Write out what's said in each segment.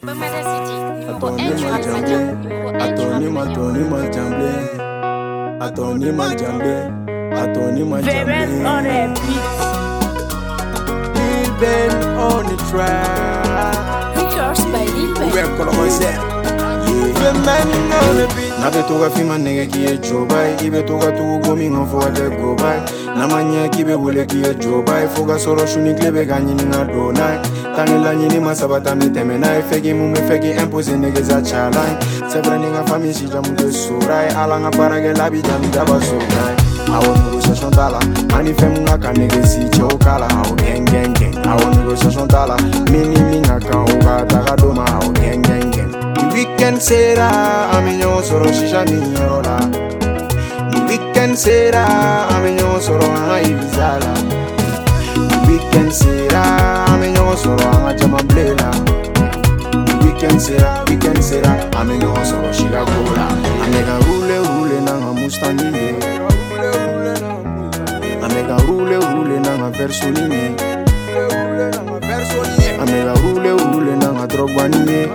Nabe toga fima nigga ki e jobai, ibe toga tu gomi ngofo ade go bai. Namanya ki be wule ki e jobai, foga soro shuni klebe ganyi ninga donai. Tani la nyini masabata mi temenai, fegi mume fegi impose nigga za chalai. Sebra ninga fami si jamu de surai, ala nga parage labi jami daba surai. Awo negociation tala, manifem nga ka nigga si chokala. Awo gang gang gang, awo negociation tala, mini minga ka uga taga doma. Awo gang gang gang. Weekend sera, amenyo soro shisha niorola. Weekend sera, amenyo soro anga ibizala. Weekend sera, amenyo soro anga jamamblela. Weekend sera, amenyo soro shiga kola. Amega rule nanga mustanine. Amega rule nanga versoline. Amega rule nanga drogbanine.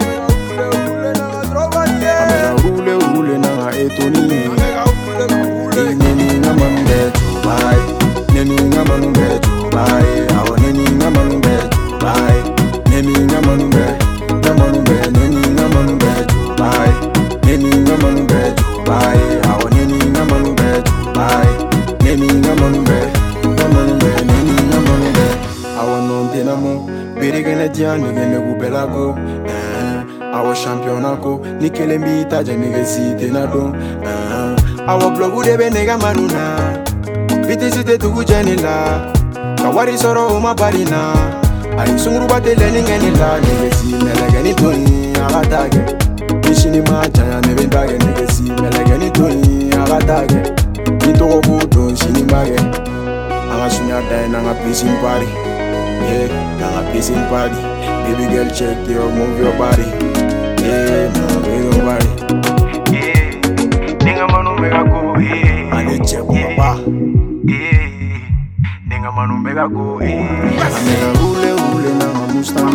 Rule na etoni. Neni nga manumbe Dubai. Neni nga manumbe Dubai. Awa neni nga manumbe Dubai. Neni nga manumbe. Neni nga manumbe Dubai. Neni nga manumbe Dubai. Awa neni nga manumbe Dubai. Neni nga manumbe. Neni nga manumbe. Awa non tenamo. Berigene dia nigene gubelago. Awa championako, nikele mbita nigga si tenado. Awa blogu debe nega manuna. Biti site tugu janila. Kawari soro uma barina. Ay sungru bate leningeni la. Nigga si melegeni toni agatage. Bishini macha nebendage. Nigga si melegeni toni agatage. Nitoko buto shini mage. Anga sunya day nanga pissing party. Yeah, nanga pissing party. Baby girl check your move your body. Yeah, no, we don't worry. Yeah, nigga manu mega go. Yeah, I need check papa. Yeah, nigga manu mega go. Yeah, amega rule na mustang.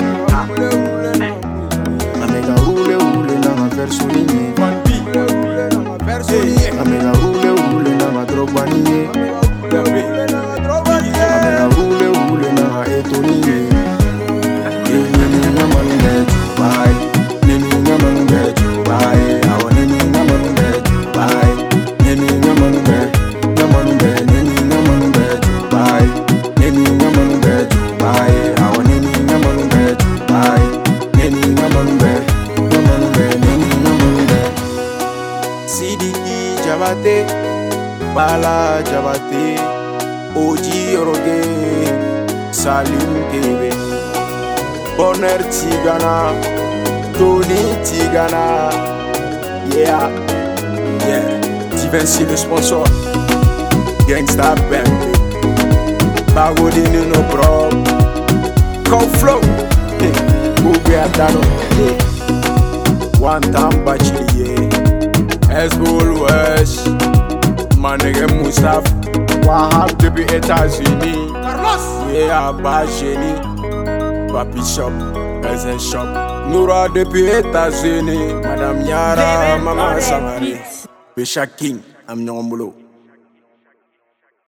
Amega rule na versoline. Amega rule na drogbanine. Amega rule na etoni. Jabate, Bala Jabate, Oji Oroge, Salim Kebe, Bonner Tigana, Tony Tigana, yeah, Tivency le sponsor, Gangsta Band, Pagodini no problem, Come Flow, Ubi Adano, One Time Bachili, Esbol West, my nigga Mustaf, Wahab to be Etats-Unis, yeah, Bajeni, Papi Shop, Peasant Shop, Noura depuis Etats-Unis, Madame Yara, Mama Samari, Pesha King, I'm Nyombulo.